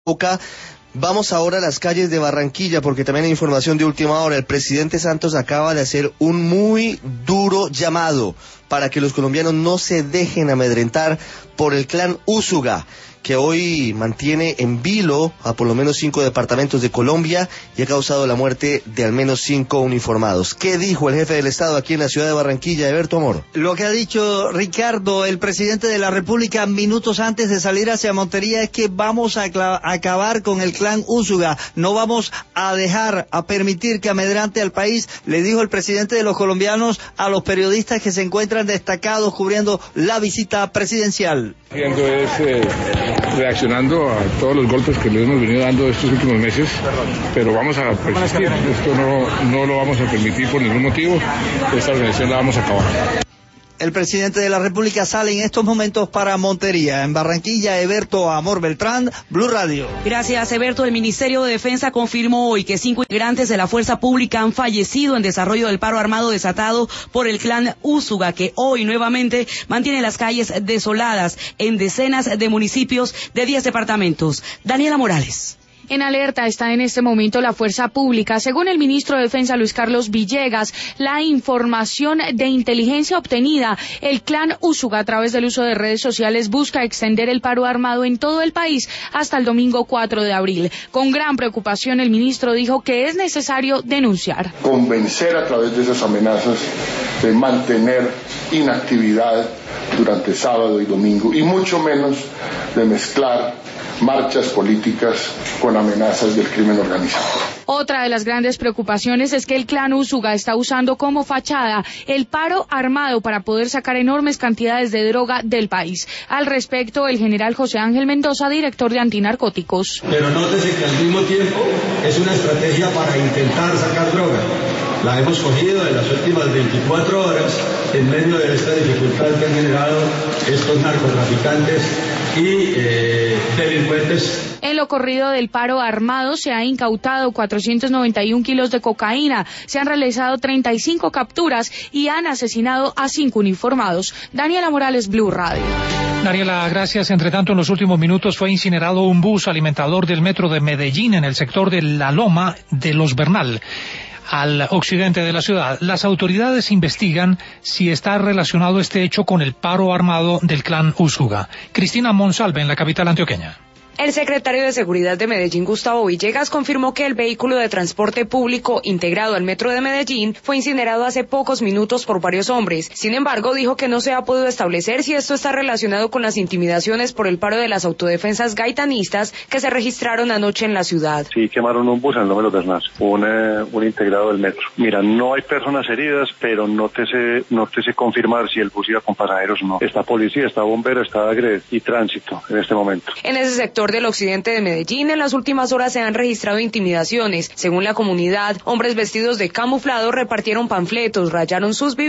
Boca. Vamos ahora a las calles de Barranquilla porque también hay información de última hora. El presidente Santos acaba de hacer un muy duro llamado para que los colombianos no se dejen amedrentar por el clan Úsuga, que hoy mantiene en vilo a por lo menos 5 departamentos de Colombia y ha causado la muerte de al menos 5 uniformados. ¿Qué dijo el jefe del Estado aquí en la ciudad de Barranquilla, Eberto Amor? Lo que ha dicho Ricardo, el presidente de la República, minutos antes de salir hacia Montería, es que vamos a acabar con el clan Úsuga, no vamos a permitir que amedrante al país, le dijo el presidente de los colombianos a los periodistas que se encuentran destacados cubriendo la visita presidencial. Reaccionando a todos los golpes que le hemos venido dando estos últimos meses, pero vamos a persistir. Esto no lo vamos a permitir por ningún motivo. Esta organización la vamos a acabar. El presidente de la República sale en estos momentos para Montería. En Barranquilla, Eberto Amor Beltrán, Blue Radio. Gracias, Eberto. El Ministerio de Defensa confirmó hoy que 5 integrantes de la fuerza pública han fallecido en desarrollo del paro armado desatado por el clan Úsuga, que hoy nuevamente mantiene las calles desoladas en decenas de municipios de 10 departamentos. Daniela Morales. En alerta está en este momento la fuerza pública. Según el ministro de Defensa, Luis Carlos Villegas, la información de inteligencia obtenida, el clan Úsuga, a través del uso de redes sociales, busca extender el paro armado en todo el país hasta el domingo 4 de abril. Con gran preocupación, el ministro dijo que es necesario denunciar. Convencer a través de esas amenazas de mantener inactividad durante sábado y domingo, y mucho menos de mezclar marchas políticas con amenazas del crimen organizado. Otra de las grandes preocupaciones es que el clan Úsuga está usando como fachada el paro armado para poder sacar enormes cantidades de droga del país. Al respecto, el general José Ángel Mendoza, director de Antinarcóticos. Pero nótese que al mismo tiempo es una estrategia para intentar sacar droga. La hemos cogido en las últimas 24 horas en medio de esta dificultad que han generado estos narcotraficantes y delincuentes. En lo corrido del paro armado se ha incautado 491 kilos de cocaína, se han realizado 35 capturas y han asesinado a 5 uniformados. Daniela Morales, Blue Radio. Daniela, gracias. Entre tanto, en los últimos minutos fue incinerado un bus alimentador del metro de Medellín en el sector de La Loma de Los Bernal, al occidente de la ciudad. Las autoridades investigan si está relacionado este hecho con el paro armado del clan Úsuga. Cristina Monsalve, en la capital antioqueña. El secretario de Seguridad de Medellín, Gustavo Villegas, confirmó que el vehículo de transporte público integrado al metro de Medellín fue incinerado hace pocos minutos por varios hombres. Sin embargo, dijo que no se ha podido establecer si esto está relacionado con las intimidaciones por el paro de las autodefensas gaitanistas que se registraron anoche en la ciudad. Sí, quemaron un bus en el Número Bernal, un integrado del metro. Mira, no hay personas heridas, pero no te sé confirmar si el bus iba con pasajeros o no. Está policía, está bombero, está AGRE y tránsito en este momento. En ese sector del occidente de Medellín, en las últimas horas se han registrado intimidaciones. Según la comunidad, hombres vestidos de camuflado repartieron panfletos, rayaron sus viviendas